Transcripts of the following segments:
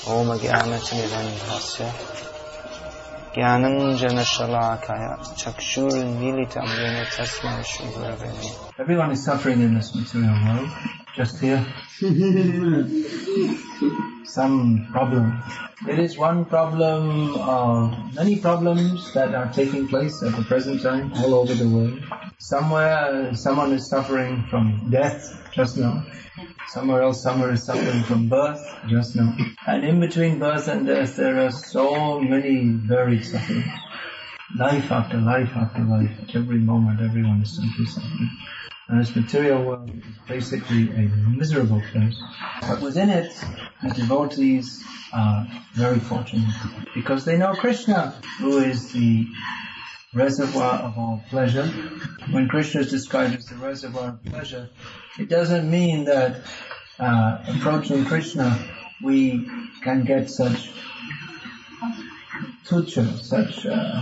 Om Jnana-timirandhasya Jnananjana-shalakaya Chakshur-militam yena tasmai Shri-Gurave Namah. Everyone is suffering in this material world. Just here. Some problem. It is one problem of many problems that are taking place at the present time all over the world. Somewhere someone is suffering from death just now. Somewhere else someone is suffering from birth just now. And in between birth and death there are so many varied sufferings. Life after life after life. At every moment everyone is simply suffering. And this material world is basically a miserable place. But within it, the devotees are very fortunate because they know Krishna, who is the reservoir of all pleasure. When Krishna is described as the reservoir of pleasure, it doesn't mean that approaching Krishna we can get such tucha, such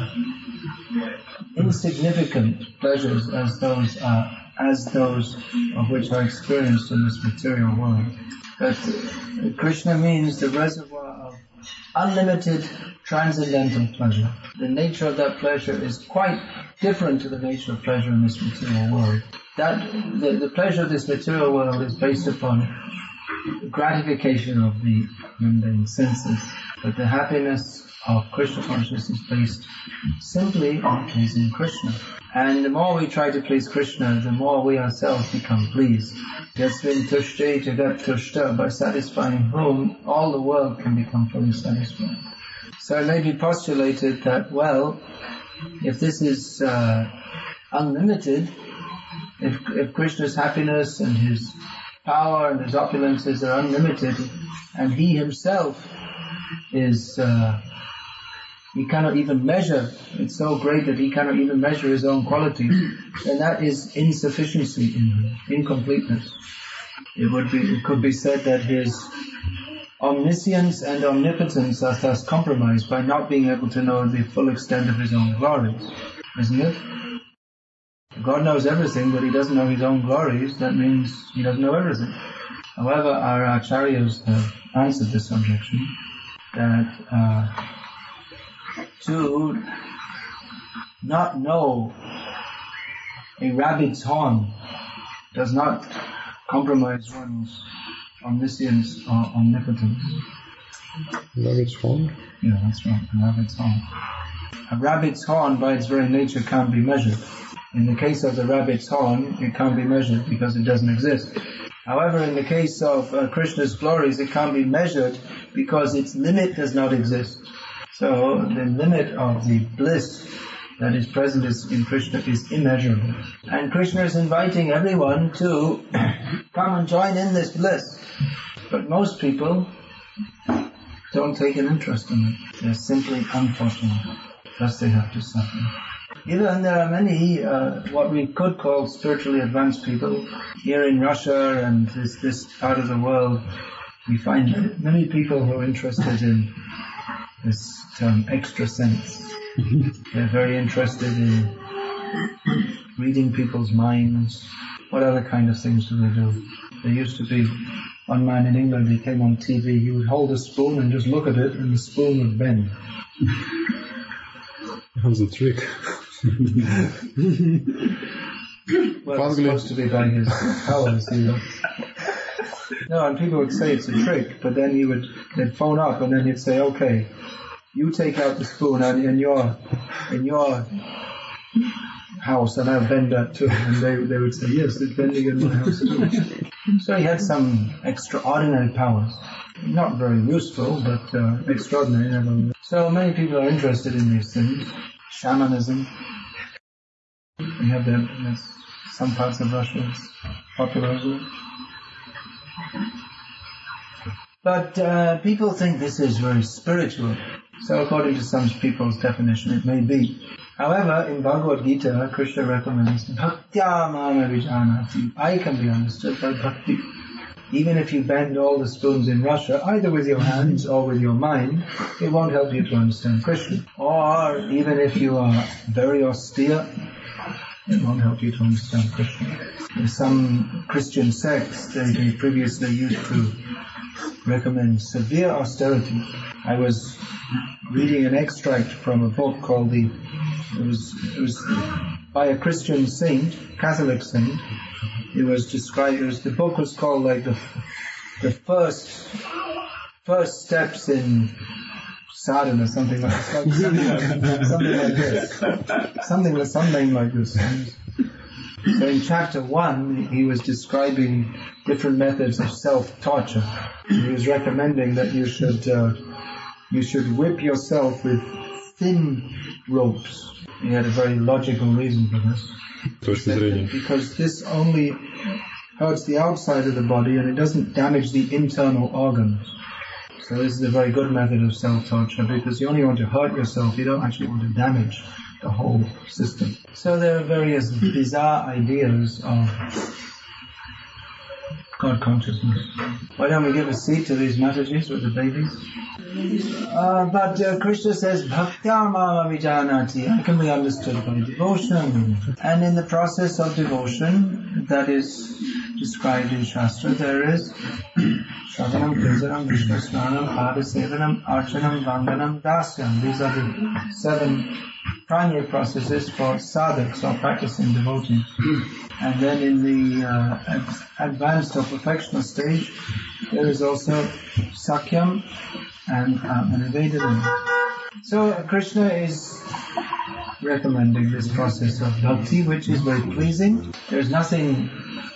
insignificant pleasures as those of which are experienced in this material world. But Krishna means the reservoir of unlimited transcendental pleasure. The nature of that pleasure is quite different to the nature of pleasure in this material world. The pleasure of this material world is based upon gratification of the mundane senses. But the happiness of Krishna consciousness is based simply on pleasing Krishna. And the more we try to please Krishna, the more we ourselves become pleased. Yasmin tushte jagat tushta, by satisfying whom all the world can become fully satisfied. So it may be postulated that, well, if this is unlimited, if Krishna's happiness and his power and his opulences are unlimited, and he himself is he cannot even measure, it's so great that he cannot even measure his own qualities, then that is insufficiency in him, incompleteness. It could be said that his omniscience and omnipotence are thus compromised by not being able to know the full extent of his own glories, isn't it? God knows everything, but he doesn't know his own glories. That means he doesn't know everything. However, our acharyas have answered this objection, that to not know a rabbit's horn does not compromise one's omniscience or omnipotence. Rabbit's horn? Yeah, that's right, a rabbit's horn. A rabbit's horn by its very nature can't be measured. In the case of the rabbit's horn, it can't be measured because it doesn't exist. However, in the case of Krishna's glories, it can't be measured because its limit does not exist. So the limit of the bliss that is present in Krishna is immeasurable. And Krishna is inviting everyone to come and join in this bliss. But most people don't take an interest in it. They're simply unfortunate. Thus they have to suffer. Even there are many what we could call spiritually advanced people here in Russia and this part of the world. We find many people who are interested in this term extra sense. They're very interested in reading people's minds. What other kind of things do they do? There used to be one man in England, he came on TV, he would hold a spoon and just look at it and the spoon would bend. That was a trick. Well, it's supposed to be by his powers. No, and people would say it's a trick, but then they'd phone up and then he'd say, okay, you take out the spoon in your house and I'll bend that too. And they would say, yes, it's bending in my house too. So he had some extraordinary powers. Not very useful, but extraordinary. So many people are interested in these things. Shamanism. We have some parts of Russia, it's popular as well. But people think this is very spiritual. So according to some people's definition, it may be. However, in Bhagavad Gita, Krishna recommends Bhaktya Mama Vijanati. I can be understood by bhakti. Even if you bend all the spoons in Russia, either with your hands or with your mind, it won't help you to understand Krishna. Or even if you are very austere, it won't help you to understand Krishna. In some Christian sects, they previously used to recommends severe austerity. I was reading an extract from a book called it was by a Christian saint, Catholic saint. It was described, the book was called like the first steps in sadhana, something like this. Something like this. So in chapter 1, he was describing different methods of self-torture. He was recommending that you should whip yourself with thin ropes. He had a very logical reason for this. Because this only hurts the outside of the body and it doesn't damage the internal organs. So this is a very good method of self-torture because you only want to hurt yourself, you don't actually want to damage the whole system. So there are various bizarre ideas of God consciousness. Why don't we give a seat to these Mataji's with the babies? But Krishna says, Bhaktya mama vijanati, I can be understood by devotion. And in the process of devotion, that is described in Shastra, there is Shravanam, Kirtanam, Vishnu Smaranam, Padasevanam, Archanam, Vandanam, Dasyam. These are the 7 primary processes for sadhaks or practicing devotees. And then in the advanced or perfectional stage, there is also Sakyam and Nivedana. So Krishna is recommending this process of bhakti, which is very pleasing. There's nothing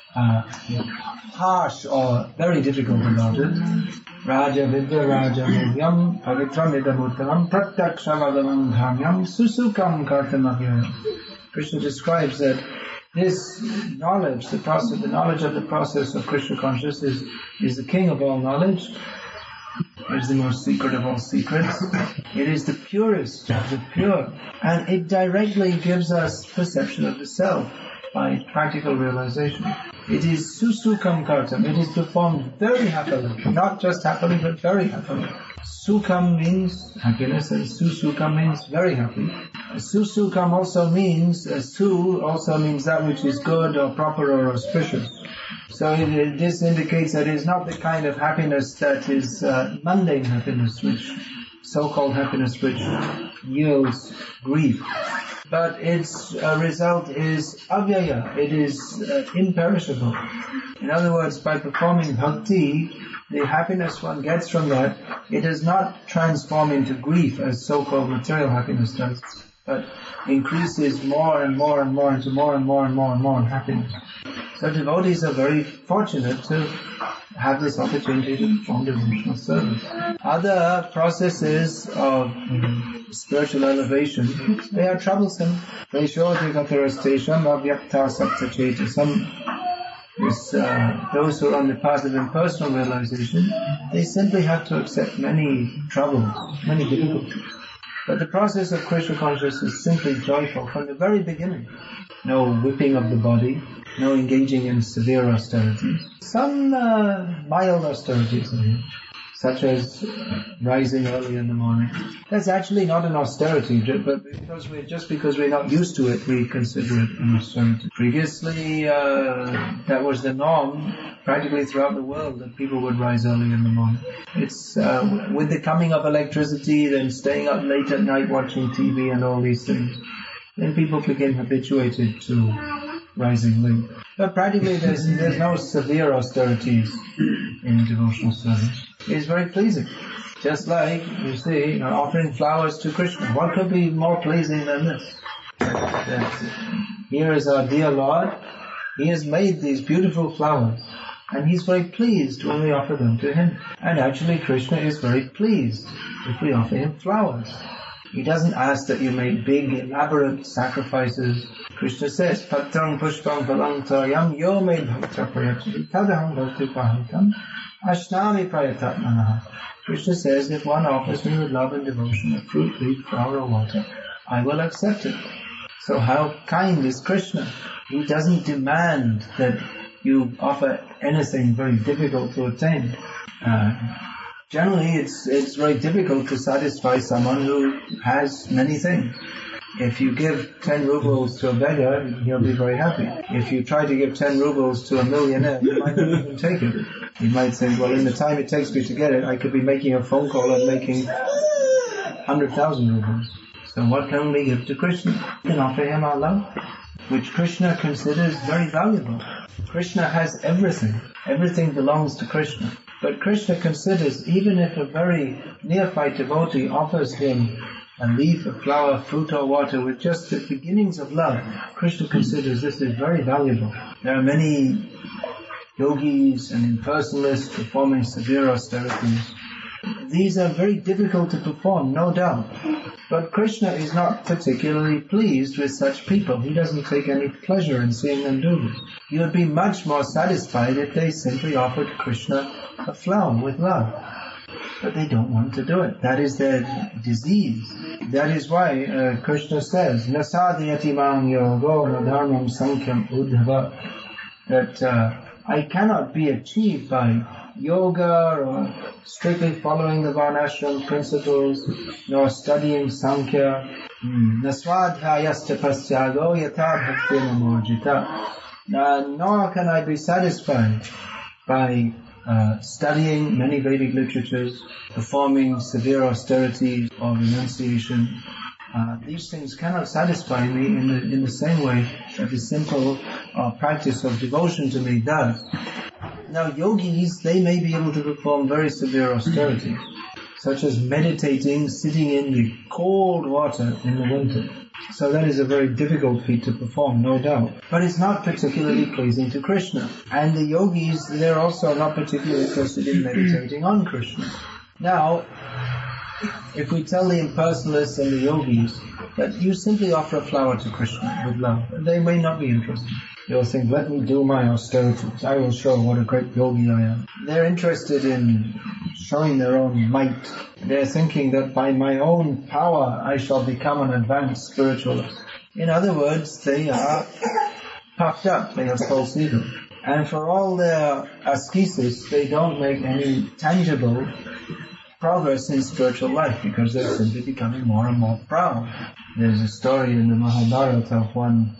harsh or very difficult about it. Raja Vidya Raja Mulyam Pavitram Idamutaram Pratyakshavadamam Dhamyam Susukam Kartamahyam. Krishna describes that this knowledge, the knowledge of the process of Krishna consciousness is the king of all knowledge. It is the most secret of all secrets. It is the purest of the pure. And it directly gives us perception of the self by practical realization. It is susukam kartam. It is performed very happily. Not just happily, but very happily. Sukam means happiness and susukam means very happy. Susukam also means, su also means that which is good or proper or auspicious. So this indicates that it is not the kind of happiness that is mundane happiness, which so-called happiness which yields grief. But its result is avyaya, it is imperishable. In other words, by performing bhakti, the happiness one gets from that, it does not transform into grief as so-called material happiness does, but increases more and more and more into more and more and more and more happiness. So devotees are very fortunate to have this opportunity to perform devotional service. Other processes of spiritual elevation, they are troublesome. Those who are on the path of impersonal realization, they simply have to accept many troubles, many difficulties. But the process of Krishna consciousness is simply joyful from the very beginning. No whipping of the body, no engaging in severe austerities. Some mild austerities are here, such as rising early in the morning. That's actually not an austerity, but because we're not used to it, we consider it an austerity. Previously, that was the norm practically throughout the world, that people would rise early in the morning. It's with the coming of electricity, then staying up late at night watching TV and all these things, then people became habituated to rising late. But practically there's no severe austerities in devotional service. It's very pleasing. Just like, you see, offering flowers to Krishna. What could be more pleasing than this? That here is our dear Lord. He has made these beautiful flowers. And He's very pleased when we offer them to Him. And actually Krishna is very pleased if we offer Him flowers. He doesn't ask that you make big, elaborate sacrifices. Krishna says, Patram pushpam phalang taryam yo me bhakta prayachati tadaham bhakti pahitam ashnami prayatatmanaha. Krishna says, if one offers me with love and devotion a fruit, leaf, flower or water, I will accept it. So how kind is Krishna? He doesn't demand that you offer anything very difficult to attain. Generally, it's very difficult to satisfy someone who has many things. If you give 10 rubles to a beggar, he'll be very happy. If you try to give 10 rubles to a millionaire, he might not even take it. You might think, well, in the time it takes me to get it, I could be making a phone call and making 100,000 rupees. So what can we give to Krishna? We can offer him our love, which Krishna considers very valuable. Krishna has everything. Everything belongs to Krishna. But Krishna considers, even if a very neophyte devotee offers him a leaf, a flower, fruit or water with just the beginnings of love, Krishna considers this is very valuable. There are many yogis and impersonalists performing severe austerities. These are very difficult to perform, no doubt. But Krishna is not particularly pleased with such people. He doesn't take any pleasure in seeing them do this. He would be much more satisfied if they simply offered Krishna a flower with love. But they don't want to do it. That is their disease. That is why Krishna says, Nasadhyati mam yogo nadharmam sankham udhava, that I cannot be achieved by yoga or strictly following the Varnashram principles, nor studying Sankhya. Naswadhyayastapasyago yata bhaktina morjita. Nor can I be satisfied by studying many Vedic literatures, performing severe austerities or renunciation. These things cannot satisfy me in the same way that the simple practice of devotion to me does. Now yogis, they may be able to perform very severe austerities, such as meditating, sitting in the cold water in the winter. So that is a very difficult feat to perform, no doubt. But it's not particularly pleasing to Krishna. And the yogis, they're also not particularly interested in meditating on Krishna. Now, if we tell the impersonalists and the yogis that you simply offer a flower to Krishna with love, they may not be interested. They'll think, let me do my austerities. I will show what a great yogi I am. They're interested in showing their own might. They're thinking that by my own power I shall become an advanced spiritualist. In other words, they are puffed up. They have false ego. And for all their ascesis, they don't make any tangible progress in spiritual life because they're simply becoming more and more proud. There's a story in the Mahabharata of one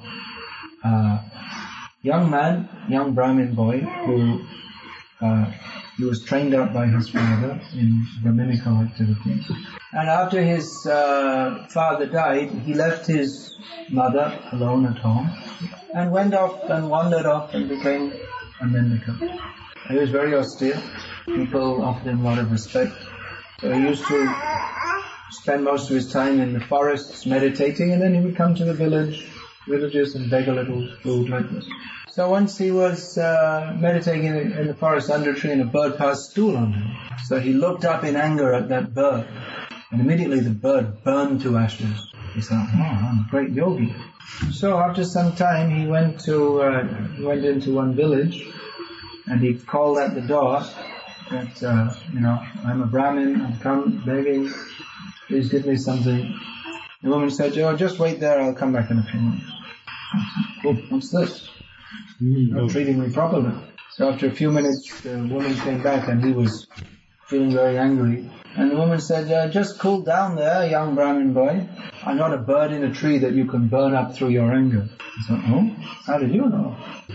young Brahmin boy who he was trained up by his father in Brahminical activities. And after his father died, he left his mother alone at home and went off and wandered off and became a mendicant. He was very austere. People offered him a lot of respect. So he used to spend most of his time in the forests meditating, and then he would come to the villages and beg a little food like this. So once he was meditating in the forest under a tree, and a bird passed stool on him. So he looked up in anger at that bird, and immediately the bird burned to ashes. He thought, oh, I'm a great yogi. So after some time he went into one village, and he called at the door that, I'm a Brahmin, I've come begging, please give me something. The woman said, oh, just wait there, I'll come back in a few minutes. Oh, what's this? You're not treating me properly. So after a few minutes, the woman came back and he was feeling very angry. And the woman said, just cool down there, young Brahmin boy. I'm not a bird in a tree that you can burn up through your anger. He said, oh, how did you know?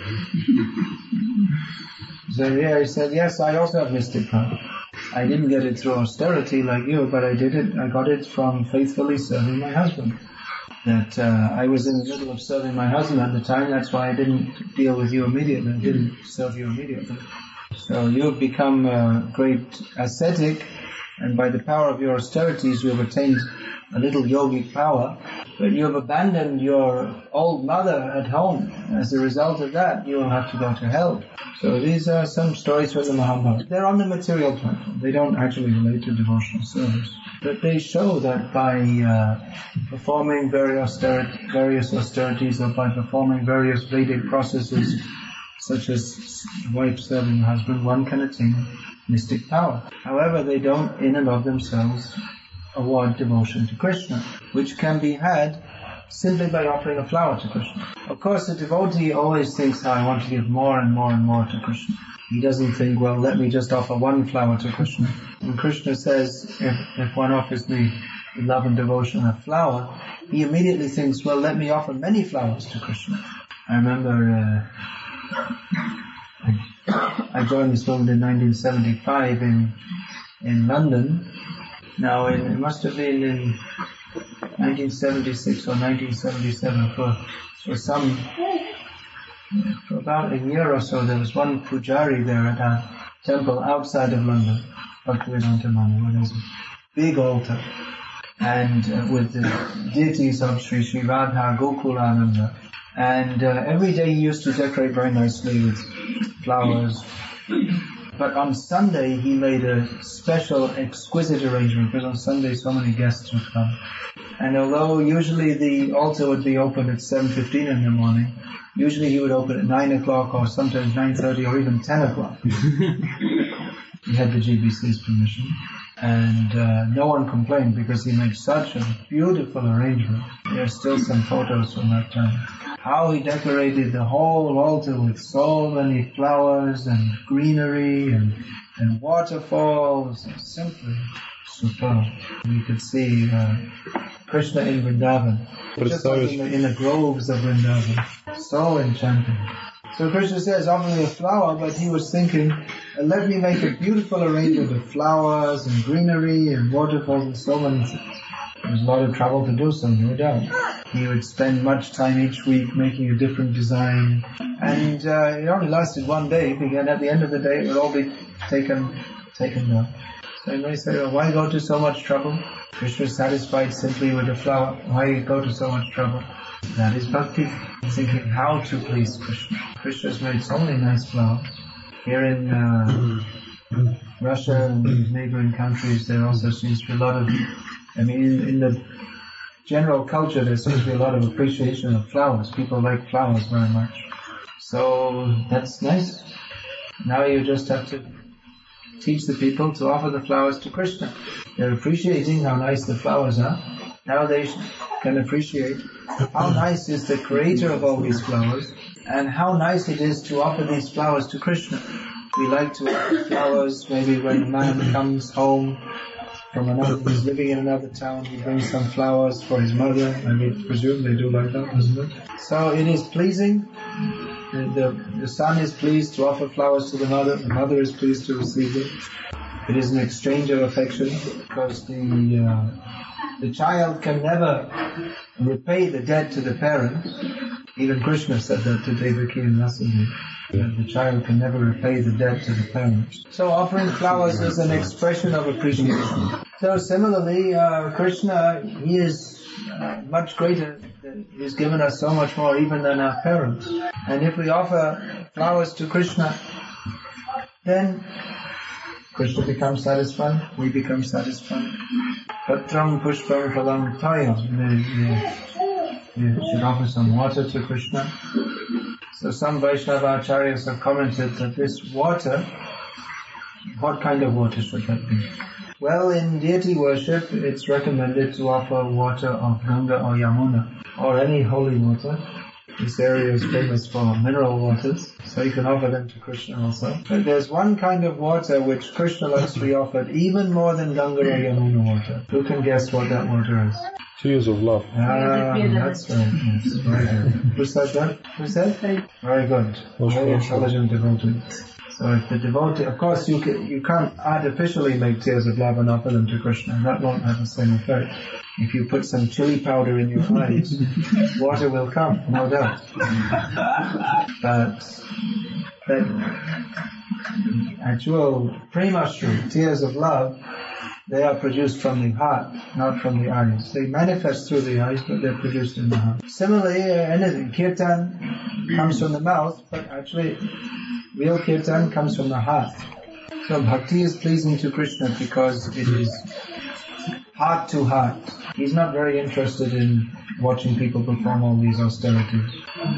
He said, yes, I also have mystic power. I didn't get it through austerity like you, but I got it from faithfully serving my husband. That I was in the middle of serving my husband at the time, that's why I didn't deal with you immediately, I didn't serve you immediately. So you have become a great ascetic, and by the power of your austerities you have attained a little yogic power, but you have abandoned your old mother at home. As a result of that, you will have to go to hell. So these are some stories from the Mahabharata. They're on the material platform. They don't actually relate to devotional service. But they show that by performing various austerities or by performing various Vedic processes, such as wife serving her husband, one can attain mystic power. However, they don't in and of themselves award devotion to Krishna, which can be had simply by offering a flower to Krishna. Of course, the devotee always thinks, I want to give more and more and more to Krishna. He doesn't think, well, let me just offer one flower to Krishna. When Krishna says, if one offers me love and devotion a flower, he immediately thinks, well, let me offer many flowers to Krishna. I remember I joined this movement in 1975 in London. Now, it must have been in 1976 or 1977 for about a year or so. There was one pujari there at our temple outside of London, Bhaktivedanta Mandir, where there's a big altar, and with the deities of Sri Radha Gokulananda. And every day he used to decorate very nicely with flowers. But on Sunday he made a special, exquisite arrangement, because on Sunday so many guests would come. And although usually the altar would be open at 7:15 in the morning, usually he would open at 9 o'clock or sometimes 9:30 or even 10 o'clock. He had the GBC's permission. And no one complained because he made such a beautiful arrangement. There are still some photos from that time. How he decorated the whole altar with so many flowers and greenery and waterfalls. Simply superb. We could see Krishna in Vrindavan. Just like in the groves of Vrindavan. So enchanting. So Krishna says, offer me a flower, but he was thinking, let me make a beautiful arrangement of flowers and greenery and waterfalls and so many things. It was a lot of trouble to do so, no doubt. He would spend much time each week making a different design. And it only lasted one day, because at the end of the day it would all be taken down. So you may say, well, why go to so much trouble? Krishna is satisfied simply with a flower. Why go to so much trouble? That is bhakti. Thinking how to please Krishna. Krishna has made so many nice flowers. Here in Russia and neighboring countries, there also seems to be a lot of, in the general culture, there seems to be a lot of appreciation of flowers. People like flowers very much. So that's nice. Now you just have to teach the people to offer the flowers to Krishna. They're appreciating how nice the flowers are. Now they can appreciate how nice is the creator of all these flowers, and how nice it is to offer these flowers to Krishna. We like to offer flowers maybe when a man comes home from he's living in another town, he brings some flowers for his mother. I presume they do like that, doesn't it? So it is pleasing. The son is pleased to offer flowers to the mother is pleased to receive them. It is an exchange of affection, because the child can never repay the debt to the parents. Even Krishna said that to Devaki and Vasudeva, that the child can never repay the debt to the parents. So offering flowers is an expression of appreciation. So similarly, Krishna, he is much greater. He's given us so much more even than our parents. And if we offer flowers to Krishna, then Krishna becomes satisfied, we become satisfied. Patram pushpam phalam tayam. You should offer some water to Krishna. So some Vaishnava acharyas have commented that this water, what kind of water should that be? Well, in deity worship, it's recommended to offer water of Ganga or Yamuna, or any holy water. This area is famous for mineral waters, so you can offer them to Krishna also. But there's one kind of water which Krishna likes to be offered even more than Ganga or Yamuna water. Who can guess what that water is? Tears of love. That's right. Yes, very good. Who said that? Who said? Very good. Very intelligent devotee. So if the devotee, of course you can't artificially make tears of love and offer them to Krishna. That won't have the same effect. If you put some chili powder in your eyes, water will come, no doubt. But the actual premashru, tears of love, they are produced from the heart, not from the eyes. They manifest through the eyes, but they're produced in the heart. Similarly, anything, kirtan comes from the mouth, but actually real kirtan comes from the heart. So bhakti is pleasing to Krishna because it is heart to heart. He's not very interested in watching people perform all these austerities.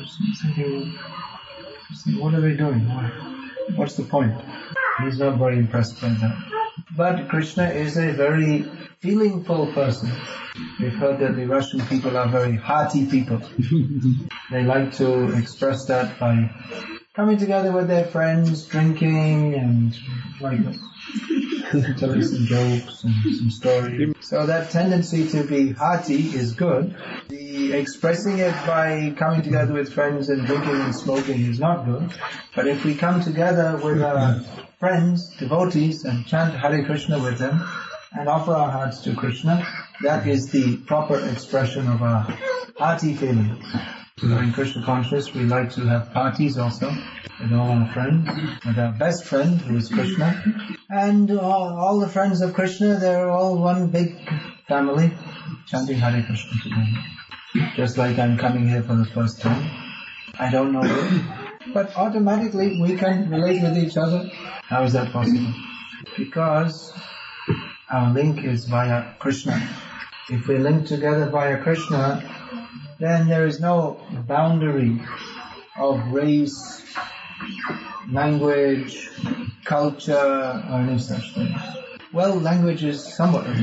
What are they doing? What's the point? He's not very impressed by that. But Krishna is a very feelingful person. We've heard that the Russian people are very hearty people. They like to express that by coming together with their friends, drinking and like that. telling some jokes and some stories. So that tendency to be hearty is good. The expressing it by coming together with friends and drinking and smoking is not good. But if we come together with our friends, devotees, and chant Hare Krishna with them, and offer our hearts to Krishna, that is the proper expression of our hearty feeling. In Krishna consciousness, we like to have parties also with all our friends, with our best friend who is Krishna, and all the friends of Krishna. They're all one big family, chanting Hare Krishna together. Just like I'm coming here for the first time. I don't know it, but automatically we can relate with each other. How is that possible? Because our link is via Krishna. If we link together via Krishna, then there is no boundary of race, language, culture, or any such things. Well, language is somewhat of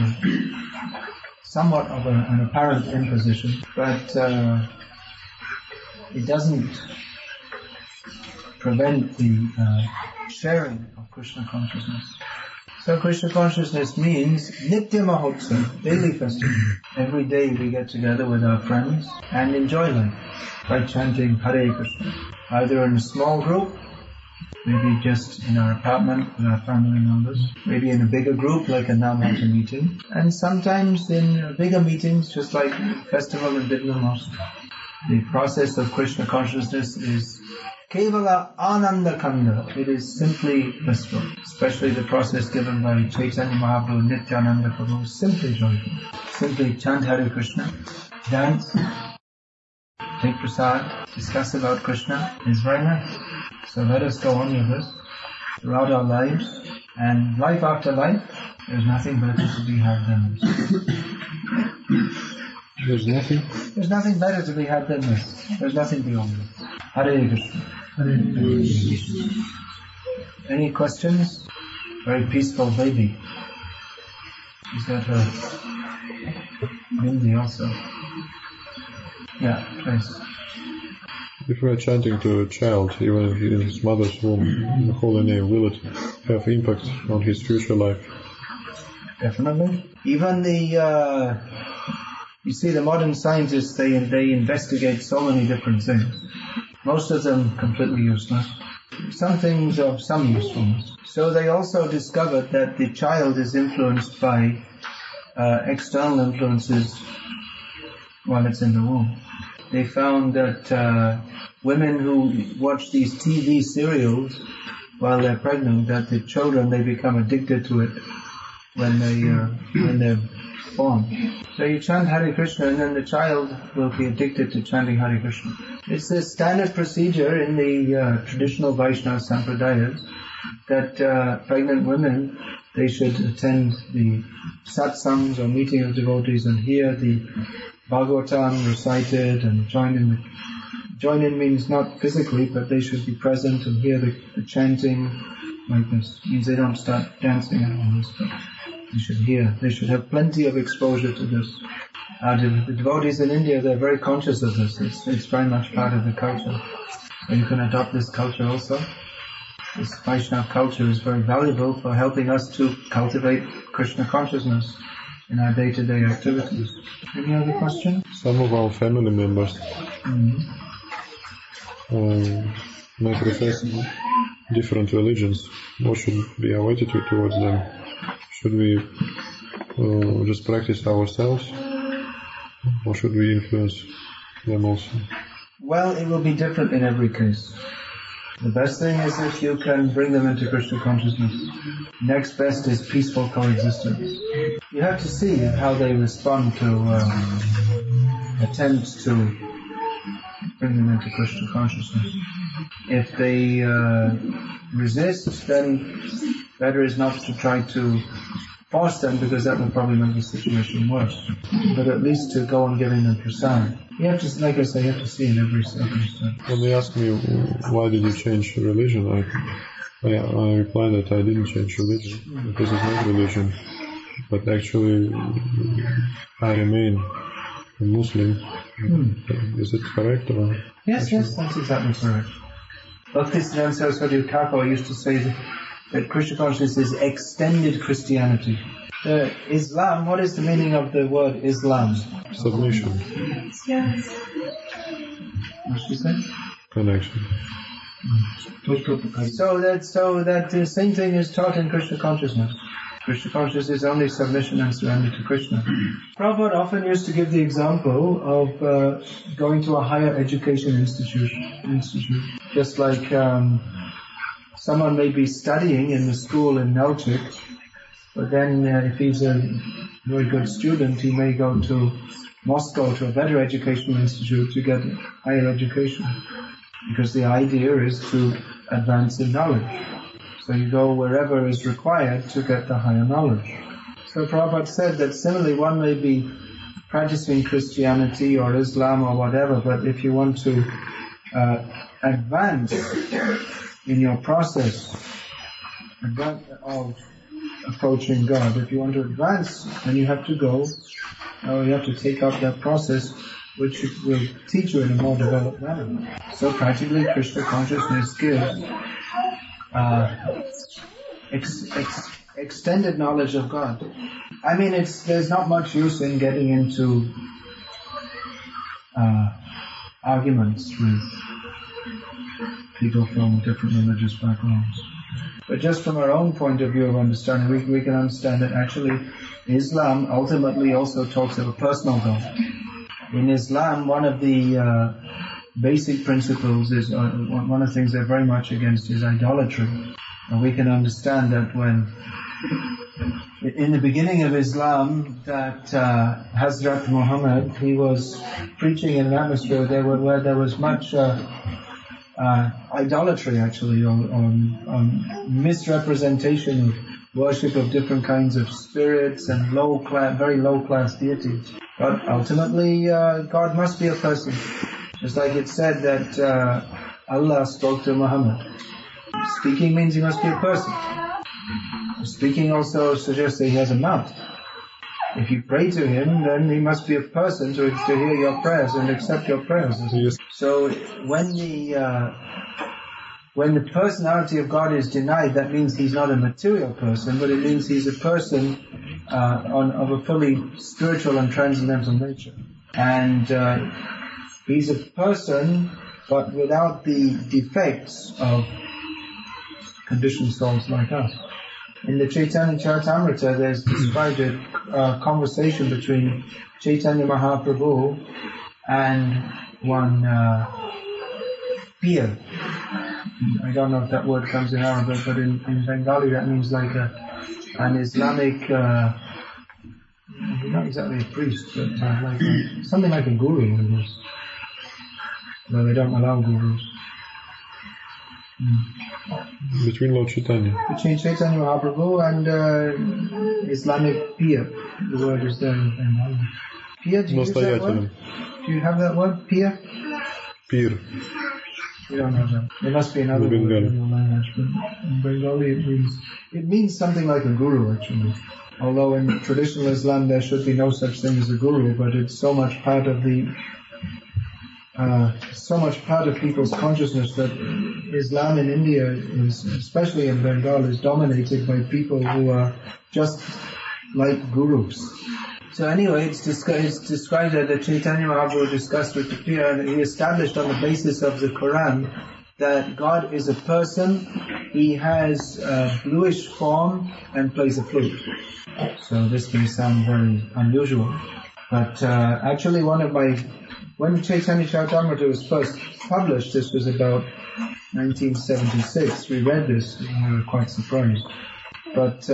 an apparent imposition, but it doesn't prevent the sharing of Krishna consciousness. So Krishna consciousness means Nitya Mahotsav, daily festival. Every day we get together with our friends and enjoy life by chanting Hare Krishna. Either in a small group, maybe just in our apartment with our family members, maybe in a bigger group like a Namhata meeting, and sometimes in bigger meetings just like festival in Vidyamas. The process of Krishna consciousness is Kevala Ananda Kanda. It is simply blissful. Especially the process given by Chaitanya Mahaprabhu, Nityananda Prabhu is simply joyful. Simply chant Hare Krishna, dance, take prasad, discuss about Krishna is very nice. So let us go on with this throughout our lives, and life after life, there's nothing better to be had than this. There's nothing? There's nothing better to be had than this. There's nothing beyond this. Hare Krishna. Hare Krishna. Any questions? Very peaceful baby. She's got her Bindi also. Yeah, please. If we are chanting to a child, even in his mother's womb, the holy name, will it have impact on his future life? Definitely. Even you see the modern scientists, they investigate so many different things. Most of them completely useless. Some things of some usefulness. So they also discovered that the child is influenced by external influences while it's in the womb. They found that women who watch these TV serials while they're pregnant, that the children, they become addicted to it when they're born. So you chant Hare Krishna and then the child will be addicted to chanting Hare Krishna. It's a standard procedure in the traditional Vaishnava Sampradayas that pregnant women, they should attend the satsangs or meeting of devotees and hear the Bhagavatam recited and join in. Join in means not physically, but they should be present and hear the chanting like this. It means they don't start dancing and all this, but they should hear. They should have plenty of exposure to this. The devotees in India, they're very conscious of this. It's very much part of the culture. And you can adopt this culture also. This Vaishnava culture is very valuable for helping us to cultivate Krishna consciousness in our day-to-day activities. Any other question? Some of our family members may profess different religions. What should be our attitude towards them? Should we just practice ourselves, or should we influence them also? Well, it will be different in every case. The best thing is if you can bring them into Krishna consciousness. Next best is peaceful coexistence. You have to see how they respond to attempts to bring them into Krishna consciousness. If they resist, then better is not to try to force them, because that will probably make the situation worse. But at least to go on giving them prasad. You have to, like I say, you have to see in every circumstance. When they ask me, why did you change religion, I reply that I didn't change religion. This is not religion. But actually, I remain a Muslim. Is it correct? Or yes, that's exactly correct. Bhaktisiddhanta Saraswati Thakur used to say that Krishna consciousness is extended Christianity. Islam, what is the meaning of the word Islam? Submission. What she said? Connection. So that the same thing is taught in Krishna consciousness. Krishna consciousness is only submission and surrender to Krishna. Prabhupada often used to give the example of going to a higher education institute. Just like someone may be studying in the school in Nalchik, but then if he's a very good student, he may go to Moscow to a better educational institute to get higher education. Because the idea is to advance in knowledge. So you go wherever is required to get the higher knowledge. So Prabhupada said that similarly one may be practicing Christianity or Islam or whatever, but if you want to advance in your process of approaching God, if you want to advance, then you have to go, or you have to take up that process which will teach you in a more developed manner. So practically Krishna consciousness gives extended knowledge of God. I mean, there's not much use in getting into arguments with people from different religious backgrounds. But just from our own point of view of understanding, we can understand that actually Islam ultimately also talks of a personal God. In Islam, one of the basic principles is, one of the things they're very much against is idolatry. And we can understand that when, in the beginning of Islam, that Hazrat Muhammad, he was preaching in an atmosphere where there was much idolatry actually, or misrepresentation of worship of different kinds of spirits and very low class deities. But ultimately, God must be a person. Just like it said that Allah spoke to Muhammad. Speaking means he must be a person. Speaking also suggests that he has a mouth. If you pray to him, then he must be a person to hear your prayers and accept your prayers. Yes. So when the personality of God is denied, that means he's not a material person, but it means he's a person of a fully spiritual and transcendental nature. And he's a person, but without the defects of conditioned souls like us. In the Chaitanya Charitamrita, there's described a conversation between Chaitanya Mahaprabhu and one Pir. I don't know if that word comes in Arabic, but in Bengali that means like an Islamic, not exactly a priest, but like something like a guru, I guess. Well, they don't allow gurus. Between Lord Chaitanya. Between Chaitanya Mahaprabhu and Islamic Pir. The word is there in Bengali. Pir, do you use that word? Do you have that word? Pir? Pir. We don't have that. There must be another word in your language, but in Bengali it means something like a guru actually. Although in traditional Islam there should be no such thing as a guru, but it's so much part of people's consciousness that Islam in India, especially in Bengal, is dominated by people who are just like gurus. So anyway, it's described that Chaitanya Mahaprabhu discussed with the Pir, and he established on the basis of the Quran that God is a person. He has a bluish form and plays a flute. So this may sound very unusual, but actually when Chaitanya Charitamrita was first published, this was about 1976, we read this and we were quite surprised. But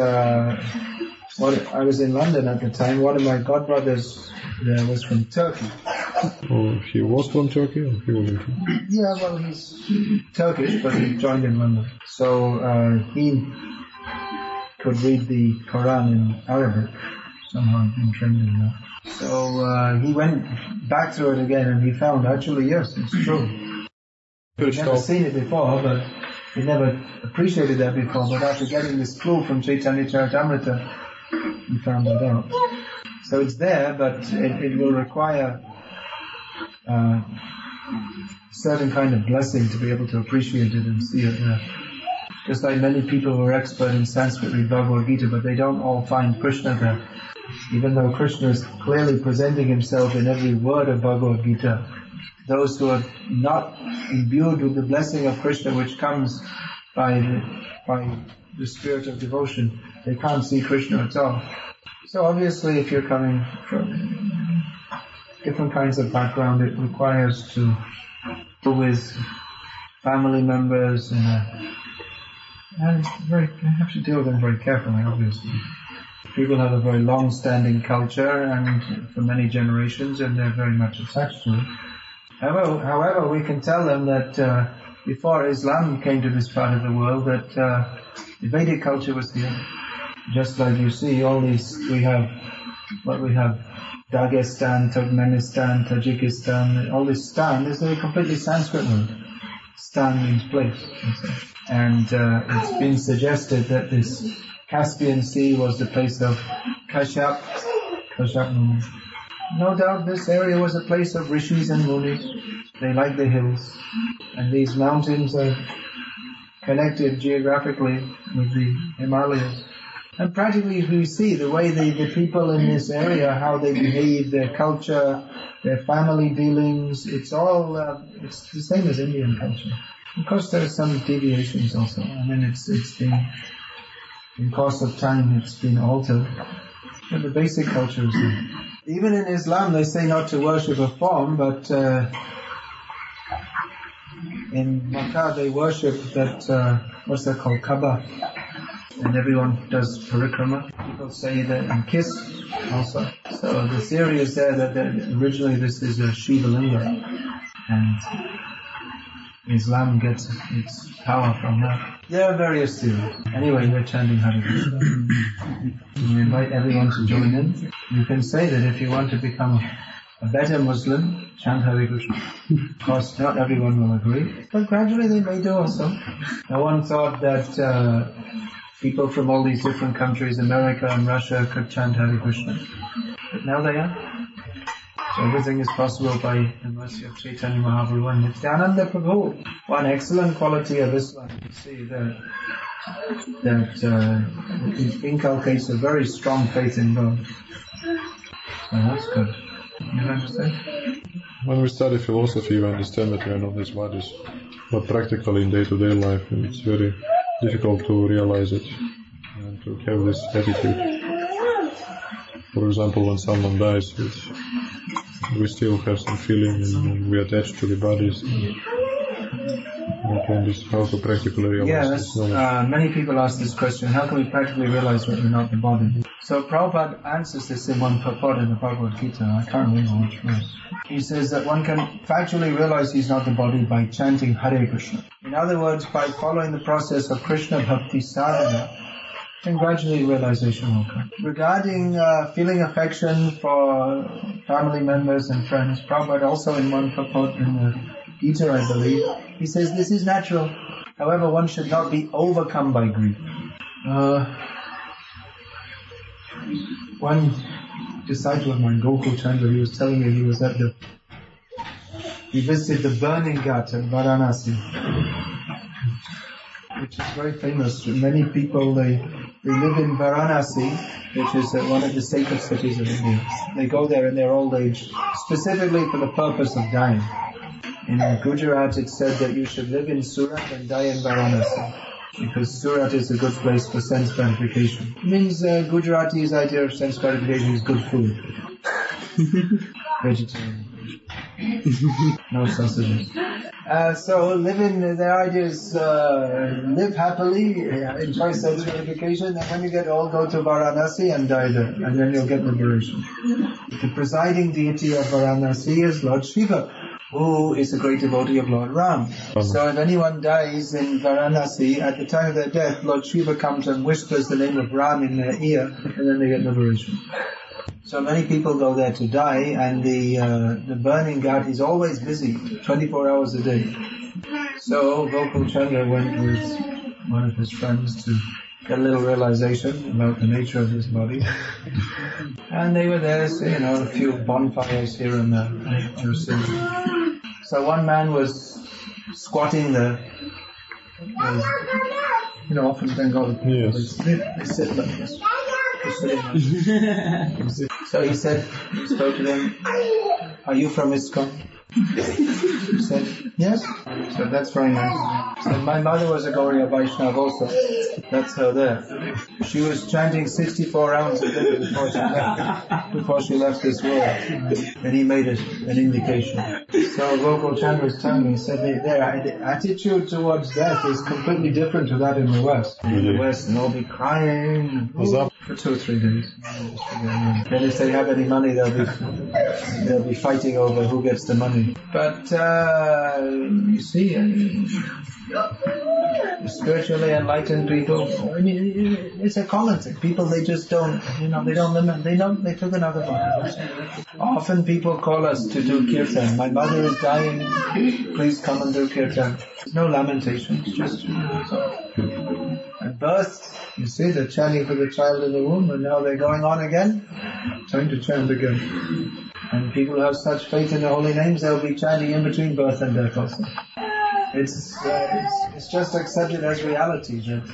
I was in London at the time. One of my godbrothers there was from Turkey. Oh, he was from Turkey? Or he wasn't? Yeah, well, he's Turkish, but he joined in London. So he could read the Quran in Arabic. Somehow he'd been trained in that. So he went back to it again, and he found actually, yes, it's true. He'd never seen it before, but he never appreciated that before. But after getting this clue from Chaitanya Charitamrita, he found that out. So it's there, but it will require certain kind of blessing to be able to appreciate it and see it there. Just like many people who are expert in Sanskrit read Bhagavad Gita, but they don't all find Krishna there. Even though Krishna is clearly presenting himself in every word of Bhagavad Gita, those who are not imbued with the blessing of Krishna, which comes by the spirit of devotion, they can't see Krishna at all. So obviously, if you're coming from different kinds of background, it requires to deal with family members and you have to deal with them very carefully, obviously. People have a very long-standing culture and for many generations, and they're very much attached to it. However, we can tell them that before Islam came to this part of the world, that the Vedic culture was here. Just like you see, all these, we have Dagestan, Turkmenistan, Tajikistan, all this stan is a completely Sanskrit word. Stan means place. And it's been suggested that this Caspian Sea was the place of Kashyap Muni. No doubt this area was a place of rishis and munis. They like the hills. And these mountains are connected geographically with the Himalayas. And practically we see the way the people in this area, how they behave, their culture, their family dealings, it's all, it's the same as Indian culture. Of course there are some deviations also. I mean it's been, in course of time it's been altered. But the basic culture is there. Even in Islam they say not to worship a form, but in Makkah they worship that, what's that called, Kaaba. And everyone does parikrama. People say that and kiss also. So the theory is there that originally this is a Shiva Linga, and Islam gets its power from that. There are various theories. Anyway, we're chanting Hare Krishna. We invite everyone to join in. You can say that if you want to become a better Muslim, chant Hare Krishna. Of course, not everyone will agree, but gradually they may do also. No one thought that people from all these different countries, America and Russia, could chant Hare Krishna. But now they are. So everything is possible by the mercy of Chaitanya Mahaprabhu and Nityananda Prabhu. One excellent quality of Islam, you see that it inculcates a very strong faith in God. So that's good. You understand? When we study philosophy, we understand that we are not these bodies. But practically in day-to-day life, it's very difficult to realize it and to have this attitude. For example, when someone dies, we still have some feeling and we attach to the bodies. How to practically realize this knowledge? Many people ask this question, how can we practically realize that we're not the body? So Prabhupada answers this in one purport in the Bhagavad Gita. I can't remember which verse. He says that one can factually realize he's not the body by chanting Hare Krishna. In other words, by following the process of Krishna Bhakti Sadhana, then gradually realization will come. Regarding feeling affection for family members and friends, Prabhupada also in one purport in the Gita, I believe, he says this is natural. However, one should not be overcome by grief. One disciple of mine, Gokul Chandra, he was telling me he visited the burning ghat at Varanasi, which is very famous. Many people, they live in Varanasi, which is one of the sacred cities of India. They go there in their old age, specifically for the purpose of dying. In Gujarat, it's said that you should live in Surat and die in Varanasi, because Surat is a good place for sense gratification. It means Gujarati's idea of sense gratification is good food. Vegetarian. No sausages. So their idea is live happily, enjoy sense gratification, and when you get old, go to Varanasi and die there, and then you'll get liberation. The presiding deity of Varanasi is Lord Shiva, who is a great devotee of Lord Ram. So if anyone dies in Varanasi, at the time of their death, Lord Shiva comes and whispers the name of Ram in their ear, and then they get liberation. So many people go there to die, and the burning ghat is always busy, 24 hours a day. So Gokul Chandra went with one of his friends to get a little realization about the nature of this body. And they were there, a few bonfires here and there. So one man was squatting the often Bengali people, Yes. they sit like this. So he spoke to them, are you from ISKCON? He said, yes. So that's very nice. So my mother was a Gauriya Vaishnava also. That's her there. She was chanting 64 rounds a day before she left this world. And he made an indication. So Gokul Chand was telling me, he said their attitude towards death is completely different to that in the West. In the West, they'll be crying for 2 or 3 days. Then if they have any money, they'll be fighting over who gets the money. But you see, spiritually enlightened people, it's a common thing. People, they just don't, they don't limit, they took another path. Often people call us to do kirtan. My mother is dying, please come and do kirtan. There's no lamentation, it's just, at birth, you see, they're chanting for the child in the womb, and now they're going on again, trying to chant again. And people who have such faith in the holy names, they'll be chanting in between birth and death also. It's just accepted as reality that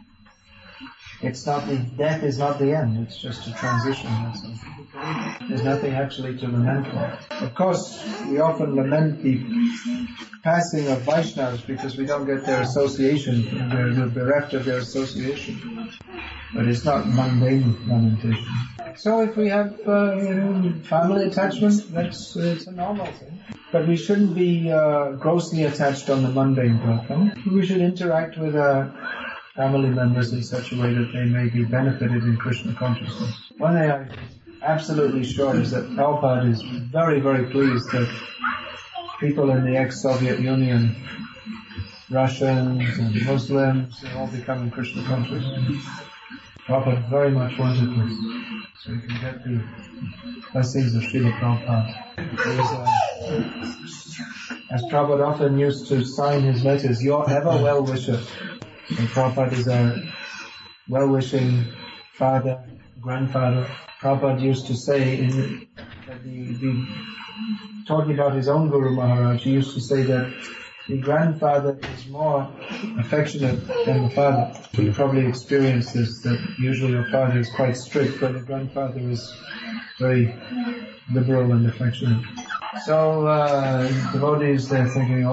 death is not the end, it's just a transition. There's nothing actually to lament for. Of course, we often lament the passing of Vaishnavas because we don't get their association, we're bereft of their association. But it's not mundane lamentation. So if we have family attachment, it's a normal thing. But we shouldn't be grossly attached on the mundane platform. We should interact with our family members in such a way that they may be benefited in Krishna consciousness. One thing I'm absolutely sure is that Prabhupada is very, very pleased that people in the ex-Soviet Union, Russians and Muslims, are all becoming Krishna conscious. Prabhupada very much wanted this, so you can get the blessings of Srila Prabhupada. As Prabhupada often used to sign his letters, your ever well-wisher. And Prabhupada is a well-wishing father, grandfather. Prabhupada used to say, talking about his own Guru Maharaj, he used to say that the grandfather is more affectionate than the father. You probably experienced this, that usually your father is quite strict, but the grandfather is very liberal and affectionate. So devotees, they're thinking,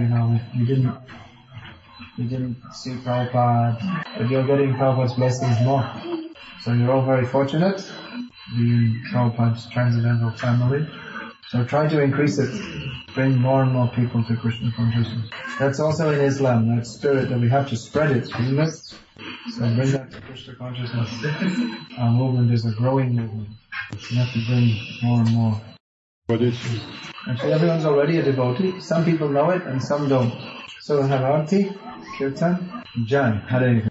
we didn't see Prabhupada, but you're getting Prabhupada's blessings more. So you're all very fortunate, being Prabhupada's transcendental family. So try to increase it. Bring more and more people to Krishna consciousness. That's also in Islam, that spirit that we have to spread it, isn't it? So bring that to Krishna consciousness. Our movement is a growing movement. We have to bring more and more. Actually, everyone's already a devotee. Some people know it and some don't. So we'll have Arti, Kirtan, Jai, Hare